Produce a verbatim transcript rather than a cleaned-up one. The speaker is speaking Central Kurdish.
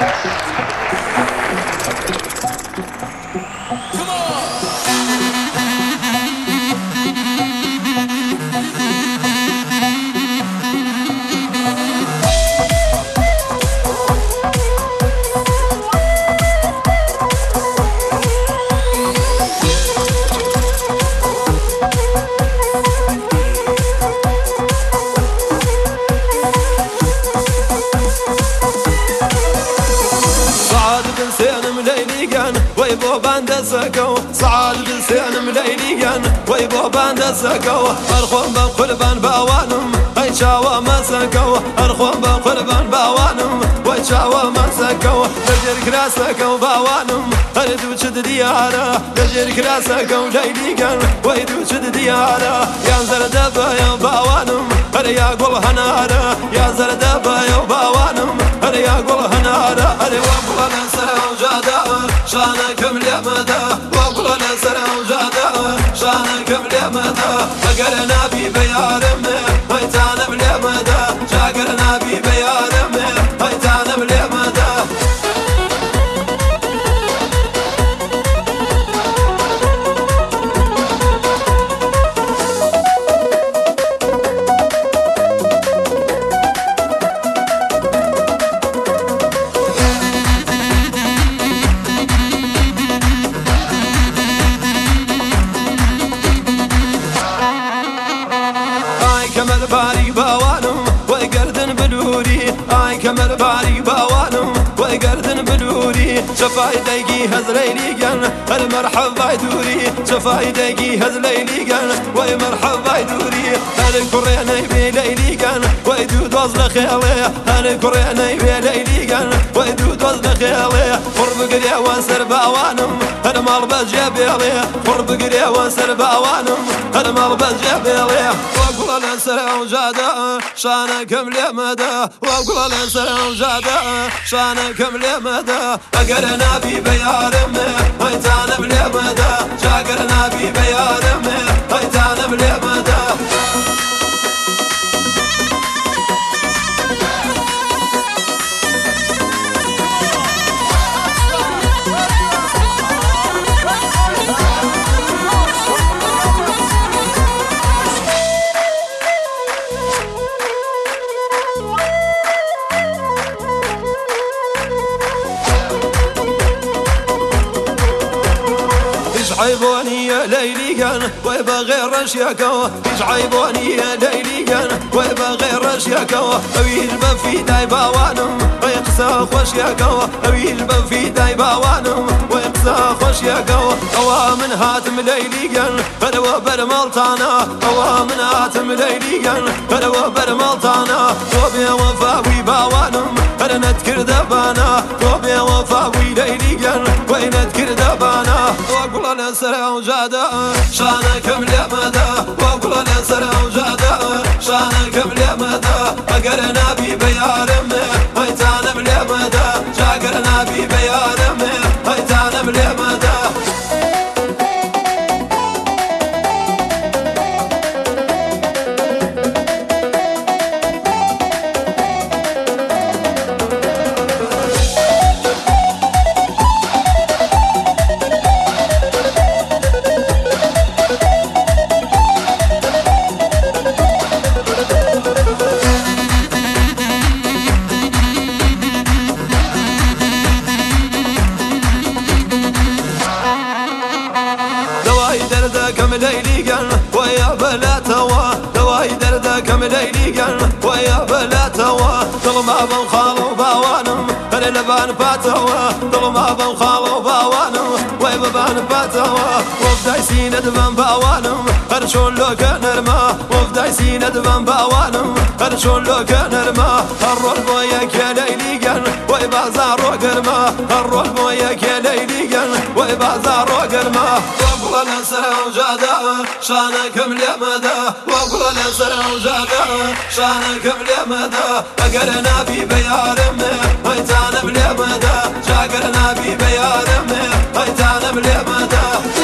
ويبو باند سكو صعد بسين مليليان ويبو باند سكو أرخون بقلبان باوانم هاي شاوى ما سكو أرخون بقلبان باوانم وي شاوى ما سكو نجر كراسكو باوانم هردو شد ديارة نجر كراسكو ليليان ويدو شد ديارة يا زردبا يا باوانم هر يا قول هنارة يا زردبا يا باوانم هر يا قول هنارة هر وقول نسر وجادا شانكم لمدى وقول نسر وجادا شانكم لمدى أقرنا بي بيارم هيتانا بلمدى شاقرنا بي بيارم هيتانا بلمدى كمل باري باوانم ويقردن بلوري آي كمل باري باوانم ويقردن بلوري شفاي دايقي هزليلي قن المرحب بايدوري شفاي دايقي هزليلي قن وي مرحب بايدوري هالكورينا يبي ليلي قن ويدود وزن خيالي هالكورينا يبي ليلي قن ويدود وزن خيالي قرب قريا وانسر باوانم هالمال بجيبيلي قرب قريا وانسر باوانم هالمال بجيبيلي وقول الانسر وجادا شانكم لمدى وقول الانسر وجادا شانكم لمدى أقرنا بي بيارم هيتانا بلمدى شاقرنا بي بيارم هيتانا بلمدى عيبوني يا ليلي كان ويبا غير اشياكو ايش عيبوني يا ليلي كان ويبا غير اشياكو اوي الباب في داي باوانم ويقسى خوشياكو اوي الباب في داي باوانم ويقسى خوشياكو اوا من هاتم ليلي كان فلو برملطانا اوا من هاتم ليلي كان فلو برملطانا وبي وفاوي باوانم انا نذكر دبانا وبي وفاوي ليلي كان وين نذكر دبانا وقول نسر وجادا شانكم لمدى وقول نسر وجادا شانكم لمدى أقرنا بي بيارم هيتانا بلمدى شاقرنا بي بيارم هيتانا بلمدى دردكم ليلي قن ويا بلا توا دواي دردكم ليلي قن ويا بلا توا ظلم ابو خالو باوانم هل لبان باتوا ظلم ابو خالو باوانم ويبان باتوا وفداي سين دبان باوانم هر شون لو كنرما وفداي سين دبان باوانم هر شون لو كنرما الرول بوياك يا ليلي قن ويبازارو قرما الرول بوياك يا ليلي قن ويبازارو قرما وقول نسر وجادا شانكم لمدى وقول نسر وجادا شانكم لمدى أقرنا بي بيارم هيتانا بلمدى شاقرنا بي بيارم هيتانا بلمدى